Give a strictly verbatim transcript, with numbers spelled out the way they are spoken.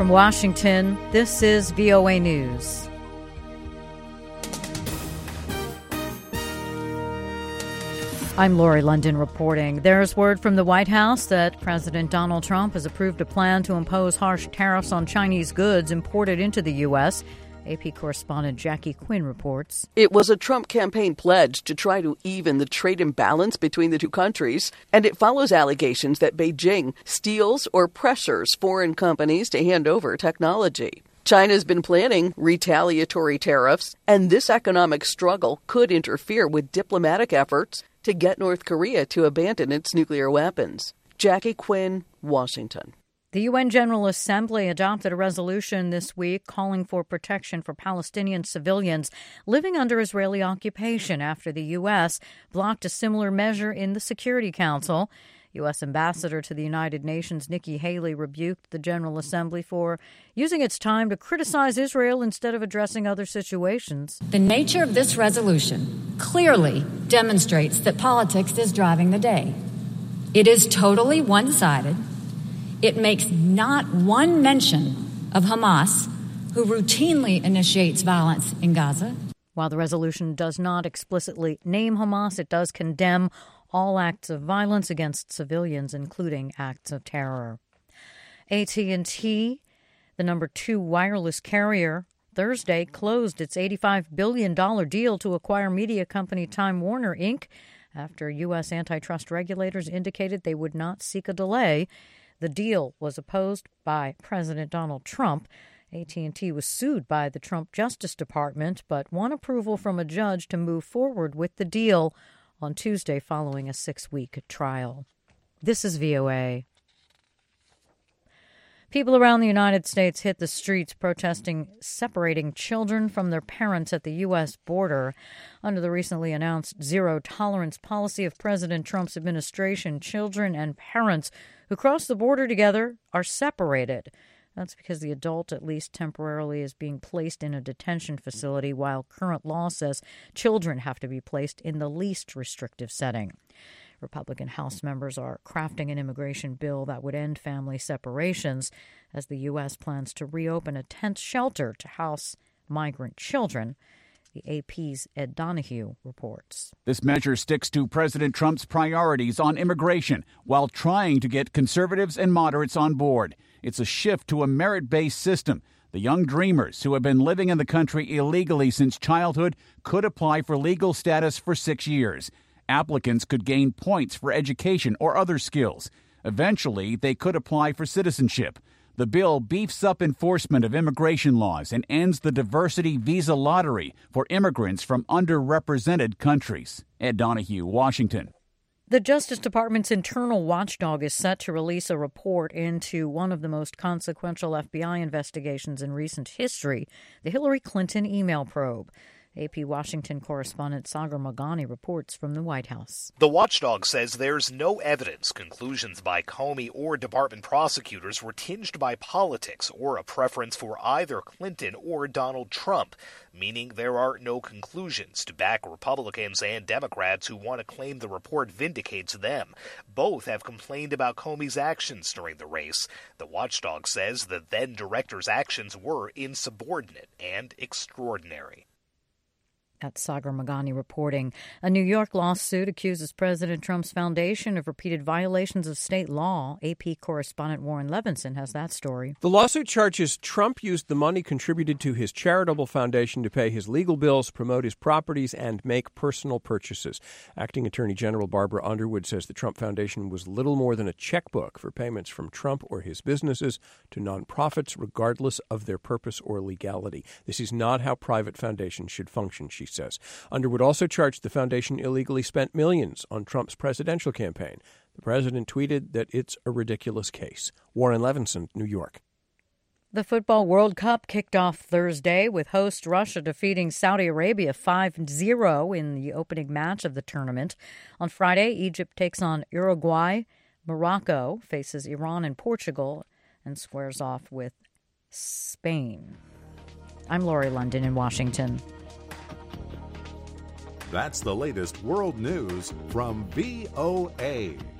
From Washington, this is V O A News. I'm Lori London reporting. There's word from the White House that President Donald Trump has approved a plan to impose harsh tariffs on Chinese goods imported into the U S. A P correspondent Jackie Quinn reports. It was a Trump campaign pledge to try to even the trade imbalance between the two countries, and it follows allegations that Beijing steals or pressures foreign companies to hand over technology. China's been planning retaliatory tariffs, and this economic struggle could interfere with diplomatic efforts to get North Korea to abandon its nuclear weapons. Jackie Quinn, Washington. The U N General Assembly adopted a resolution this week calling for protection for Palestinian civilians living under Israeli occupation after the U S blocked a similar measure in the Security Council. U S Ambassador to the United Nations Nikki Haley rebuked the General Assembly for using its time to criticize Israel instead of addressing other situations. The nature of this resolution clearly demonstrates that politics is driving the day. It is totally one-sided. It makes not one mention of Hamas, who routinely initiates violence in Gaza. While the resolution does not explicitly name Hamas, it does condemn all acts of violence against civilians, including acts of terror. A T and T, the number two wireless carrier, Thursday closed its eighty-five billion dollars deal to acquire media company Time Warner, Incorporated, after U S antitrust regulators indicated they would not seek a delay. The deal was opposed by President Donald Trump. A T and T was sued by the Trump Justice Department, but won approval from a judge to move forward with the deal on Tuesday following a six-week trial. This is V O A. People around the United States hit the streets protesting separating children from their parents at the U S border. Under the recently announced zero-tolerance policy of President Trump's administration, children and parents who cross the border together are separated. That's because the adult, at least temporarily, is being placed in a detention facility, while current law says children have to be placed in the least restrictive setting. Republican House members are crafting an immigration bill that would end family separations as the U S plans to reopen a tent shelter to house migrant children. The A P's Ed Donahue reports. This measure sticks to President Trump's priorities on immigration while trying to get conservatives and moderates on board. It's a shift to a merit-based system. The young dreamers who have been living in the country illegally since childhood could apply for legal status for six years. Applicants could gain points for education or other skills. Eventually, they could apply for citizenship. The bill beefs up enforcement of immigration laws and ends the diversity visa lottery for immigrants from underrepresented countries. Ed Donahue, Washington. The Justice Department's internal watchdog is set to release a report into one of the most consequential F B I investigations in recent history, the Hillary Clinton email probe. A P Washington correspondent Sagar Meghani reports from the White House. The watchdog says there's no evidence conclusions by Comey or department prosecutors were tinged by politics or a preference for either Clinton or Donald Trump, meaning there are no conclusions to back Republicans and Democrats who want to claim the report vindicates them. Both have complained about Comey's actions during the race. The watchdog says the then director's actions were insubordinate and extraordinary. At Sagar Meghani reporting. A New York lawsuit accuses President Trump's foundation of repeated violations of state law. A P correspondent Warren Levinson has that story. The lawsuit charges Trump used the money contributed to his charitable foundation to pay his legal bills, promote his properties, and make personal purchases. Acting Attorney General Barbara Underwood says the Trump Foundation was little more than a checkbook for payments from Trump or his businesses to nonprofits, regardless of their purpose or legality. This is not how private foundations should function, she says. Underwood also charged the foundation illegally spent millions on Trump's presidential campaign. The president tweeted that it's a ridiculous case. Warren Levinson, New York. The Football World Cup kicked off Thursday with host Russia defeating Saudi Arabia five zero in the opening match of the tournament. On Friday, Egypt takes on Uruguay. Morocco faces Iran and Portugal and squares off with Spain. I'm Lori London in Washington. That's the latest world news from V O A.